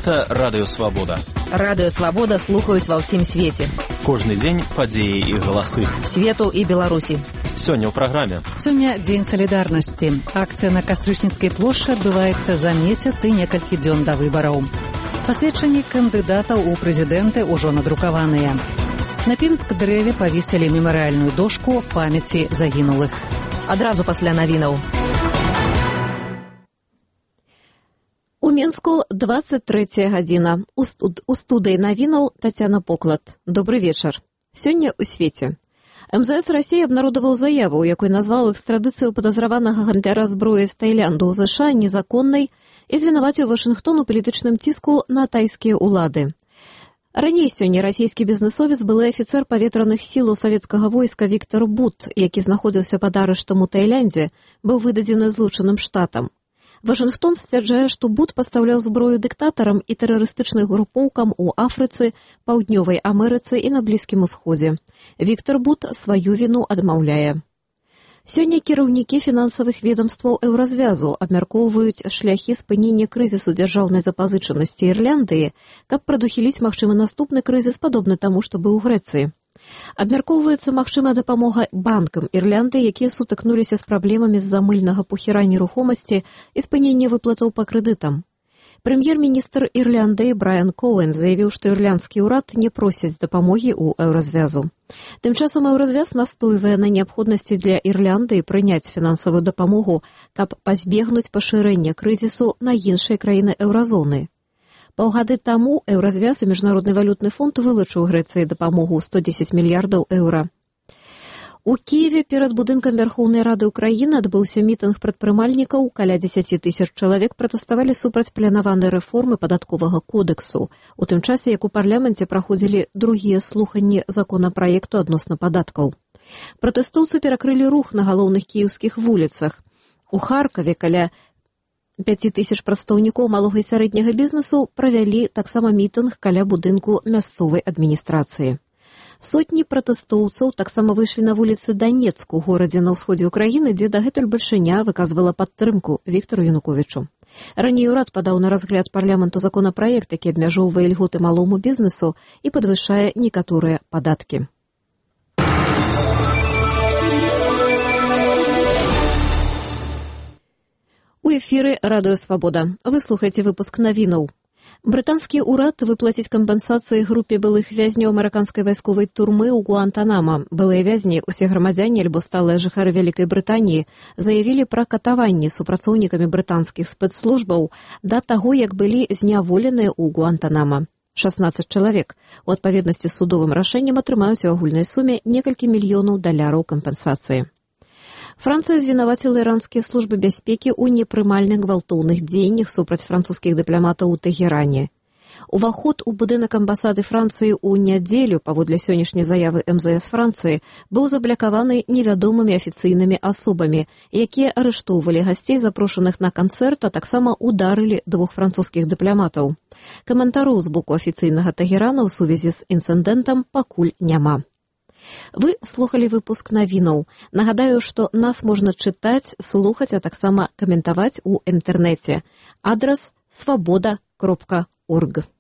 Гэта Радыё Свабода. Радыё Свабода слухаюць ва ўсім свеце. Кожны дзень падзеі і галасы. Свету і Беларусі. Сёння ў праграме. Сёння дзень салідарнасці. Акцыя на Кастрычніцкай плошчы адбываецца за месяц і некалькі дзён да выбараў. Пасведчанні кандыдатаў у прэзідэнты ўжо надрукаваныя. На Пінск-дрэве павесілі мемарыяльную дошку памяці загінулых. Адразу пасля навінаў. У Мінску 23 гадзіна. У студыі навінаў Тацяна Поклад. Добры вечар. Сёння ў свеце. МЗС Расіі абнародаваў заяву, у якой назваў экстрадыцыю падазраванага гандляра зброі з Таілянду ў ЗША незаконнай і звінаваціў Вашынгтон у палітычным ціску на тайскія ўлады. Раней сёння расійскі бізнесовец, былы афіцэр паветраных сілаў савецкага войска Віктор Бут, які знаходзіўся пад арыштам у Таіландзе, быў выдадзены Злучаным Штатам. Вашынгтон сцвярджае, што Бут пастаўляў зброю дыктатарам і тэрарыстычным групоўкам у Афрыцы, Паўднёвай Амерыцы і на Блізкім Усходзе. Віктор Бут сваю віну адмаўляе. Сёння кіраўнікі фінансавых ведамстваў Еўразвязу абмяркоўваюць шляхі спынення крызісу дзяржаўнай запазычанасці Ірландыі, каб прадухіліць магчымы наступны крызіс, падобны таму, што быў у Грэцыі. Абмяркоўваецца магчымая дапамога банкам Ірландыі, якія сутыкнуліся з праблемамі з-за мыльнага пухіра нерухомасці і спынення выплатаў па крэдытам. Прэм'ер-міністр Ірландыі Брайан Коуэн заявіў, што ірландскі ўрад не просіць дапамогі ў Еўразвязу. Тым часам Еўразвяз настойвае на неабходнасці для Ірландыі прыняць фінансавую дапамогу, каб пазбегнуць пашырэння крызісу на іншыя краіны еўразоны. Паўгады таму Еўразвяз і Міжнародны валютны фонд вылучыў Грэцыі дапамогу 110 мільярдаў еўра. У Кіеве перад будынкам Вярхоўнай Рады ўкраіны адбыўся мітынг прадпрымальнікаў. Каля 10 тысяч чалавек пратэставалі супраць планаванай рэформы падатковага кодэксу, у тым часе, як у парламенце праходзілі другія слуханні законапраекту адносна падаткаў. Пратэстоўцы перакрылі рух на галоўных кіеўскіх вуліцах. У Харкаве каля 5 тысяч прадстаўнікоў малога і сярэдняга бізнесу правялі таксама мітынг каля будынку мясцовай адміністрацыі. Сотні пратэстоўцаў таксама выйшлі на вуліцы Данецку, горадзе на ўсходзе ўкраіны, дзе дагэтуль бальшыня выказвала падтрымку Віктару Януковічу. Раней урад падаў на разгляд парламенту законапраект, які абмяжоўвае льготы малому бізнесу і падвышае некаторыя падаткі. У эфіры Радыё Свабода. Вы слухаеце выпуск навінаў. Брытанскі ўрад выплаціць кампенсацыі групе былых вязняў амерыканскай вайсковай турмы ў Гуантанама. Былыя вязні, усе грамадзяне альбо сталыя жыхары Вялікай Брытаніі, заявілі пра катаванні супрацоўнікамі брытанскіх спецслужбаў да таго, як былі зняволеныя ў Гуантанама. 16 чалавек у адпаведнасці з судовым рашэннем атрымаюць у агульнай суме некалькі мільёнаў даляраў кампенсацыі. Францыя звінаваціла іранскія службы бяспекі ў непрымальных гвалтоўных дзеяннях супраць французскіх дыпламатаў у Тэгеране. Уваход у будынак амбасады Францыі ў нядзелю, паводле сённяшняй заявы МЗС Францыі, быў заблакаваны невядомымі афіцыйнымі асобамі, якія арыштоўвалі гасцей, запрошаных на канцэрт, а таксама ударылі 2 французскіх дыпламатаў. Каментароў з боку афіцыйнага Тэгерана ў сувязі з інцыдэнтам пакуль няма. Вы слухалі выпуск навінаў. Нагадаю, што нас можна чытаць, слухаць, а таксама каментаваць у інтэрнэце. Адрас swaboda.org.